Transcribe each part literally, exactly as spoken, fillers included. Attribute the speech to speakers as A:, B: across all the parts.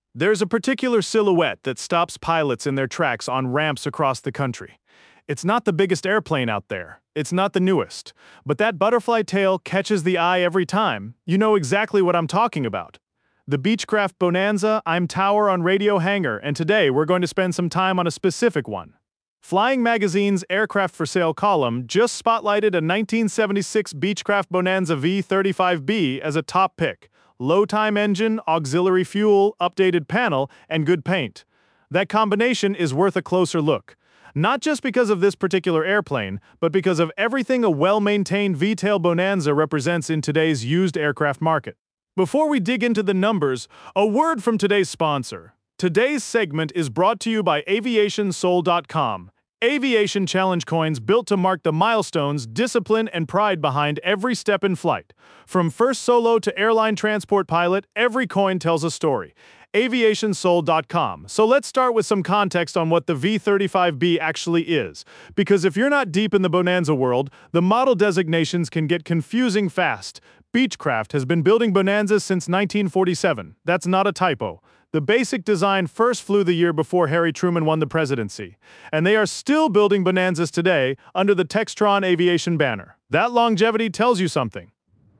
A: There's a particular silhouette that stops pilots in their tracks on ramps across the country. It's not the biggest airplane out there. It's not the newest. But that butterfly tail catches the eye every time. You know exactly what I'm talking about. The Beechcraft Bonanza. I'm Tower on Radio Hangar, and today we're going to spend some time on a specific one. Flying Magazine's Aircraft for Sale column just spotlighted a nineteen seventy-six Beechcraft Bonanza V thirty-five B as a top pick. Low-time engine, auxiliary fuel, updated panel, and good paint. That combination is worth a closer look. Not just because of this particular airplane, but because of everything a well-maintained V-tail Bonanza represents in today's used aircraft market. Before we dig into the numbers, a word from today's sponsor. Today's segment is brought to you by aviation soul dot com. Aviation challenge coins built to mark the milestones, discipline, and pride behind every step in flight. From first solo to airline transport pilot, every coin tells a story. aviation soul dot com. So let's start with some context on what the V thirty-five B actually is. Because if you're not deep in the Bonanza world, the model designations can get confusing fast. Beechcraft has been building Bonanzas since nineteen forty-seven. That's not a typo. The basic design first flew the year before Harry Truman won the presidency, and they are still building Bonanzas today under the Textron Aviation banner. That longevity tells you something.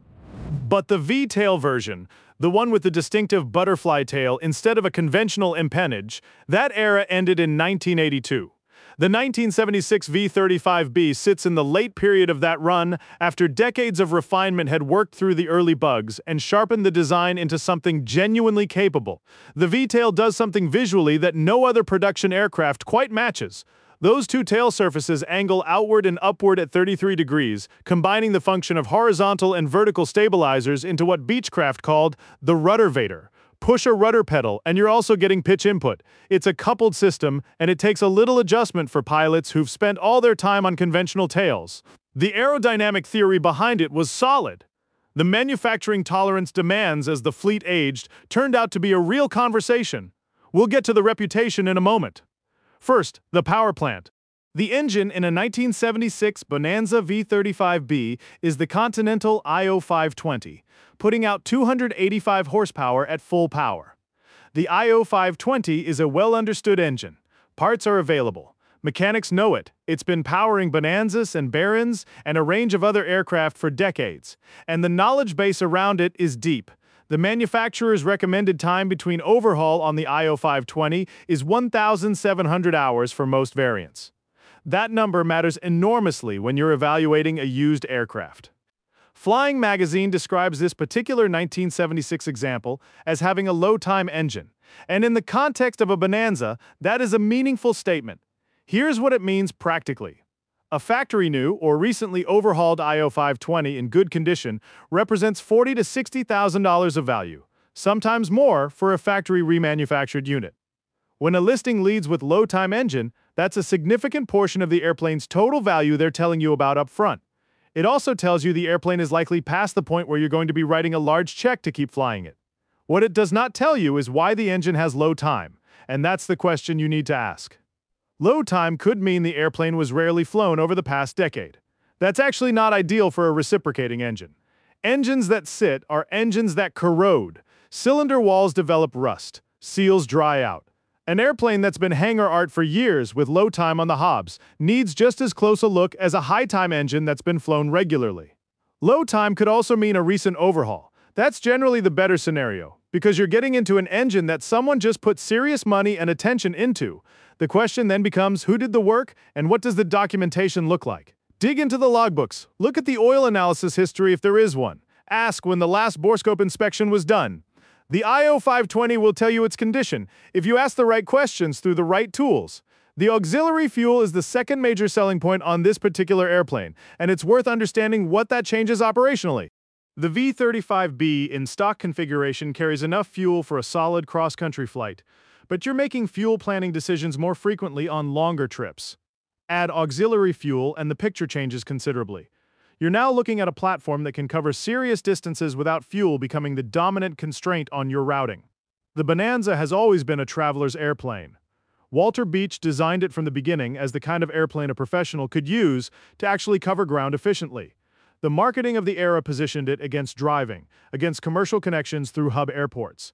A: But the V-tail version, the one with the distinctive butterfly tail instead of a conventional empennage, that era ended in nineteen eighty-two. The nineteen seventy-six V thirty-five B sits in the late period of that run after decades of refinement had worked through the early bugs and sharpened the design into something genuinely capable. The V-tail does something visually that no other production aircraft quite matches. Those two tail surfaces angle outward and upward at thirty-three degrees, combining the function of horizontal and vertical stabilizers into what Beechcraft called the ruddervator. Push a rudder pedal, and you're also getting pitch input. It's a coupled system, and it takes a little adjustment for pilots who've spent all their time on conventional tails. The aerodynamic theory behind it was solid. The manufacturing tolerance demands as the fleet aged turned out to be a real conversation. We'll get to the reputation in a moment. First, the power plant. The engine in a nineteen seventy-six Bonanza V thirty-five B is the Continental I O five twenty, putting out two hundred eighty-five horsepower at full power. The I O five twenty is a well-understood engine. Parts are available. Mechanics know it. It's been powering Bonanzas and Barons and a range of other aircraft for decades, and the knowledge base around it is deep. The manufacturer's recommended time between overhaul on the I O five twenty is one thousand seven hundred hours for most variants. That number matters enormously when you're evaluating a used aircraft. Flying Magazine describes this particular nineteen seventy-six example as having a low-time engine, and in the context of a Bonanza, that is a meaningful statement. Here's what it means practically. A factory-new or recently overhauled I O five twenty in good condition represents forty thousand to sixty thousand dollars of value, sometimes more for a factory remanufactured unit. When a listing leads with low-time engine, that's a significant portion of the airplane's total value they're telling you about up front. It also tells you the airplane is likely past the point where you're going to be writing a large check to keep flying it. What it does not tell you is why the engine has low time, and that's the question you need to ask. Low time could mean the airplane was rarely flown over the past decade. That's actually not ideal for a reciprocating engine. Engines that sit are engines that corrode. Cylinder walls develop rust. Seals dry out. An airplane that's been hangar art for years with low time on the hobs needs just as close a look as a high-time engine that's been flown regularly. Low time could also mean a recent overhaul. That's generally the better scenario, because you're getting into an engine that someone just put serious money and attention into. The question then becomes, who did the work, and what does the documentation look like? Dig into the logbooks. Look at the oil analysis history if there is one. Ask when the last borescope inspection was done. The I O five twenty will tell you its condition if you ask the right questions through the right tools. The auxiliary fuel is the second major selling point on this particular airplane, and it's worth understanding what that changes operationally. The V thirty-five B in stock configuration carries enough fuel for a solid cross-country flight, but you're making fuel planning decisions more frequently on longer trips. Add auxiliary fuel and the picture changes considerably. You're now looking at a platform that can cover serious distances without fuel becoming the dominant constraint on your routing. The Bonanza has always been a traveler's airplane. Walter Beech designed it from the beginning as the kind of airplane a professional could use to actually cover ground efficiently. The marketing of the era positioned it against driving, against commercial connections through hub airports.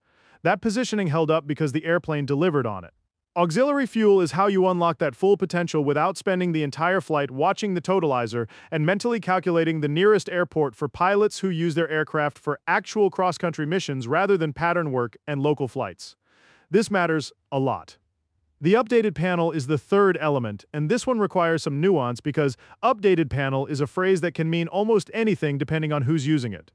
A: That positioning held up because the airplane delivered on it. Auxiliary fuel is how you unlock that full potential without spending the entire flight watching the totalizer and mentally calculating the nearest airport for pilots who use their aircraft for actual cross-country missions rather than pattern work and local flights. This matters a lot. The updated panel is the third element, and this one requires some nuance because updated panel is a phrase that can mean almost anything depending on who's using it.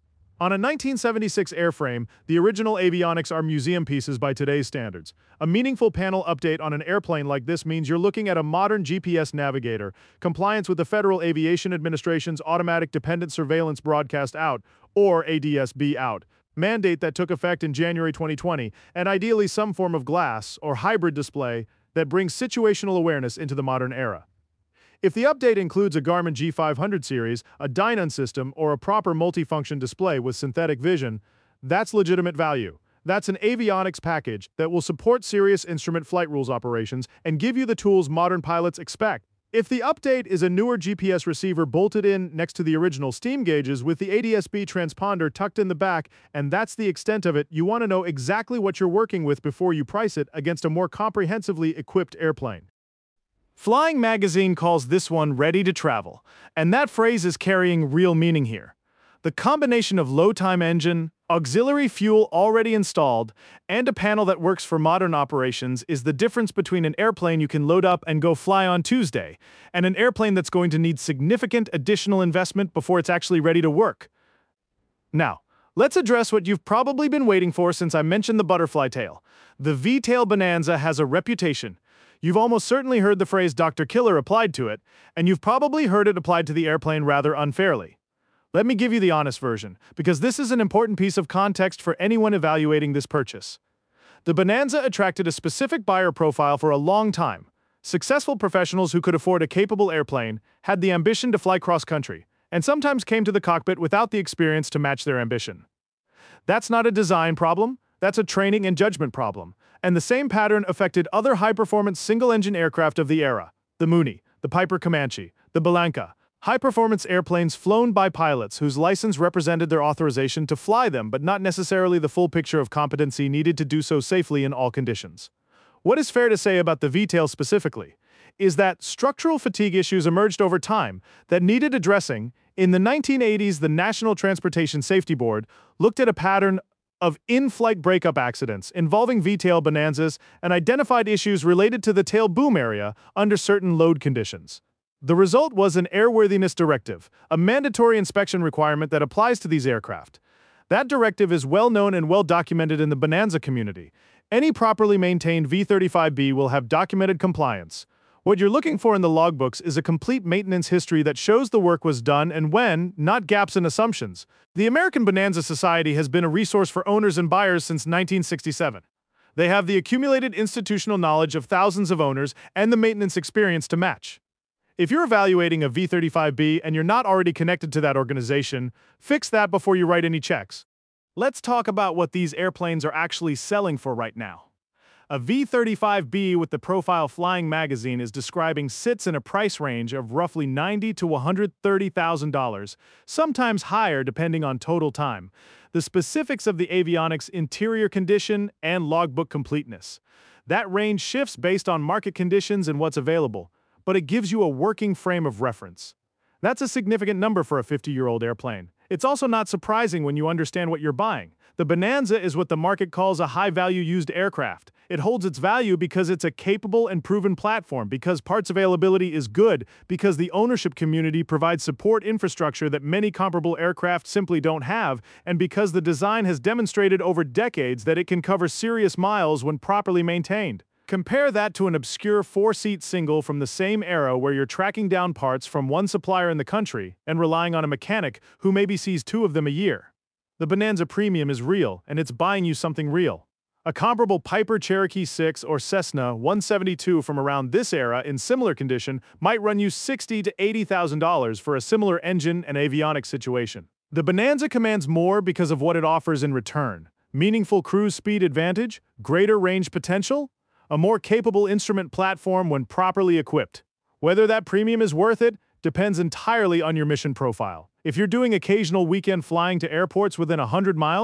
A: On a nineteen seventy-six airframe, the original avionics are museum pieces by today's standards. A meaningful panel update on an airplane like this means you're looking at a modern G P S navigator, compliance with the Federal Aviation Administration's Automatic Dependent Surveillance Broadcast Out, or A D S B Out, mandate that took effect in January twenty twenty, and ideally some form of glass or hybrid display that brings situational awareness into the modern era. If the update includes a Garmin G five hundred series, a Dynon system, or a proper multifunction display with synthetic vision, that's legitimate value. That's an avionics package that will support serious instrument flight rules operations and give you the tools modern pilots expect. If the update is a newer G P S receiver bolted in next to the original steam gauges with the A D S B transponder tucked in the back, and that's the extent of it, you want to know exactly what you're working with before you price it against a more comprehensively equipped airplane. Flying Magazine calls this one ready to travel, and that phrase is carrying real meaning here. The combination of low-time engine, auxiliary fuel already installed, and a panel that works for modern operations is the difference between an airplane you can load up and go fly on Tuesday, and an airplane that's going to need significant additional investment before it's actually ready to work. Now, let's address what you've probably been waiting for since I mentioned the butterfly tail. The V-tail Bonanza has a reputation. You've almost certainly heard the phrase Doctor Killer applied to it, and you've probably heard it applied to the airplane rather unfairly. Let me give you the honest version, because this is an important piece of context for anyone evaluating this purchase. The Bonanza attracted a specific buyer profile for a long time. Successful professionals who could afford a capable airplane, had the ambition to fly cross-country, and sometimes came to the cockpit without the experience to match their ambition. That's not a design problem, that's a training and judgment problem. And the same pattern affected other high-performance single-engine aircraft of the era, the Mooney, the Piper Comanche, the Bellanca, high-performance airplanes flown by pilots whose license represented their authorization to fly them but not necessarily the full picture of competency needed to do so safely in all conditions. What is fair to say about the V-tail specifically is that structural fatigue issues emerged over time that needed addressing. In the nineteen eighties, the National Transportation Safety Board looked at a pattern of in-flight breakup accidents involving V-tail Bonanzas and identified issues related to the tail boom area under certain load conditions. The result was an airworthiness directive, a mandatory inspection requirement that applies to these aircraft. That directive is well known and well documented in the Bonanza community. Any properly maintained V thirty-five B will have documented compliance. What you're looking for in the logbooks is a complete maintenance history that shows the work was done and when, not gaps in assumptions. The American Bonanza Society has been a resource for owners and buyers since nineteen sixty-seven. They have the accumulated institutional knowledge of thousands of owners and the maintenance experience to match. If you're evaluating a V thirty-five B and you're not already connected to that organization, fix that before you write any checks. Let's talk about what these airplanes are actually selling for right now. A V thirty-five B with the Profile Flying Magazine is describing sits in a price range of roughly ninety thousand to one hundred thirty thousand dollars, sometimes higher depending on total time, the specifics of the avionics interior condition, and logbook completeness. That range shifts based on market conditions and what's available, but it gives you a working frame of reference. That's a significant number for a fifty-year-old airplane. It's also not surprising when you understand what you're buying. The Bonanza is what the market calls a high-value used aircraft. It holds its value because it's a capable and proven platform, because parts availability is good, because the ownership community provides support infrastructure that many comparable aircraft simply don't have, and because the design has demonstrated over decades that it can cover serious miles when properly maintained. Compare that to an obscure four-seat single from the same era where you're tracking down parts from one supplier in the country and relying on a mechanic who maybe sees two of them a year. The Bonanza Premium is real, and it's buying you something real. A comparable Piper Cherokee six or Cessna one seventy-two from around this era in similar condition might run you sixty thousand to eighty thousand dollars for a similar engine and avionics situation. The Bonanza commands more because of what it offers in return. Meaningful cruise speed advantage, greater range potential, a more capable instrument platform when properly equipped. Whether that premium is worth it depends entirely on your mission profile. If you're doing occasional weekend flying to airports within one hundred miles,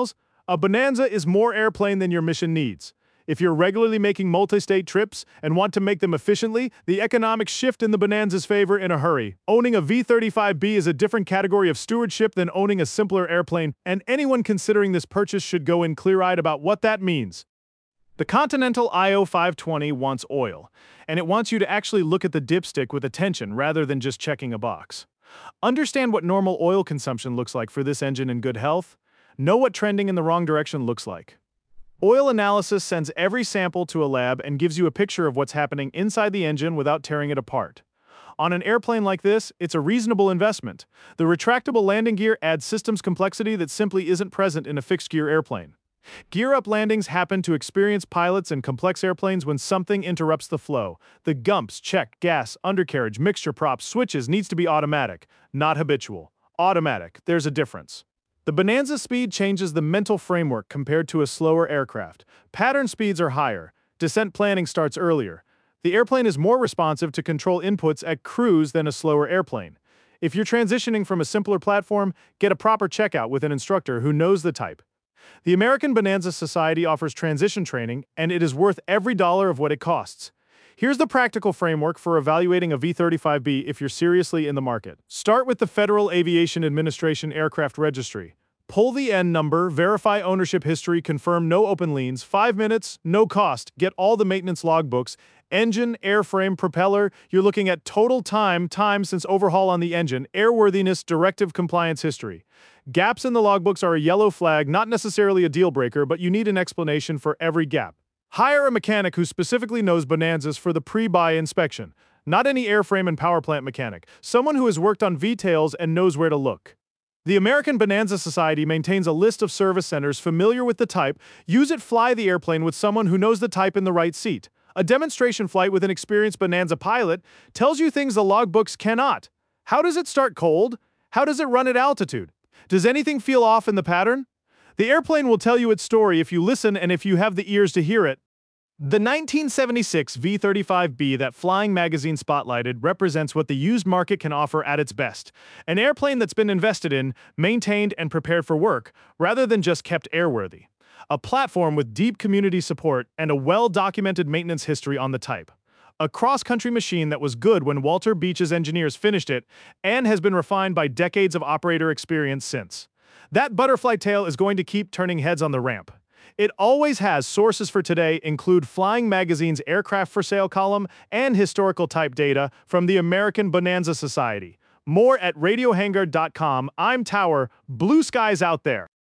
A: A Bonanza is more airplane than your mission needs. If you're regularly making multi-state trips and want to make them efficiently, the economics shift in the Bonanza's favor in a hurry. Owning a V thirty-five B is a different category of stewardship than owning a simpler airplane, and anyone considering this purchase should go in clear-eyed about what that means. The Continental I O five twenty wants oil, and it wants you to actually look at the dipstick with attention rather than just checking a box. Understand what normal oil consumption looks like for this engine in good health. Know what trending in the wrong direction looks like. Oil Analysis sends every sample to a lab and gives you a picture of what's happening inside the engine without tearing it apart. On an airplane like this, it's a reasonable investment. The retractable landing gear adds systems complexity that simply isn't present in a fixed-gear airplane. Gear-up landings happen to experienced pilots in complex airplanes when something interrupts the flow. The gumps, check, gas, undercarriage, mixture props, switches needs to be automatic, not habitual. Automatic, there's a difference. The Bonanza speed changes the mental framework compared to a slower aircraft. Pattern speeds are higher. Descent planning starts earlier. The airplane is more responsive to control inputs at cruise than a slower airplane. If you're transitioning from a simpler platform, get a proper checkout with an instructor who knows the type. The American Bonanza Society offers transition training, and it is worth every dollar of what it costs. Here's the practical framework for evaluating a V thirty-five B if you're seriously in the market. Start with the Federal Aviation Administration Aircraft Registry. Pull the N number, verify ownership history, confirm no open liens, five minutes, no cost, get all the maintenance logbooks, engine, airframe, propeller. You're looking at total time, time since overhaul on the engine, airworthiness, directive compliance history. Gaps in the logbooks are a yellow flag, not necessarily a deal breaker, but you need an explanation for every gap. Hire a mechanic who specifically knows Bonanzas for the pre-buy inspection. Not any airframe and power plant mechanic. Someone who has worked on V TALs and knows where to look. The American Bonanza Society maintains a list of service centers familiar with the type. Use it fly the airplane with someone who knows the type in the right seat. A demonstration flight with an experienced Bonanza pilot tells you things the logbooks cannot. How does it start cold? How does it run at altitude? Does anything feel off in the pattern? The airplane will tell you its story if you listen and if you have the ears to hear it. The nineteen seventy-six V thirty-five B that Flying Magazine spotlighted represents what the used market can offer at its best. An airplane that's been invested in, maintained, and prepared for work, rather than just kept airworthy. A platform with deep community support and a well-documented maintenance history on the type. A cross-country machine that was good when Walter Beech's engineers finished it and has been refined by decades of operator experience since. That butterfly tail is going to keep turning heads on the ramp. It always has. Sources for today include Flying Magazine's Aircraft for Sale column and historical type data from the American Bonanza Society. More at radio hangar dot com. I'm Tower. Blue skies out there.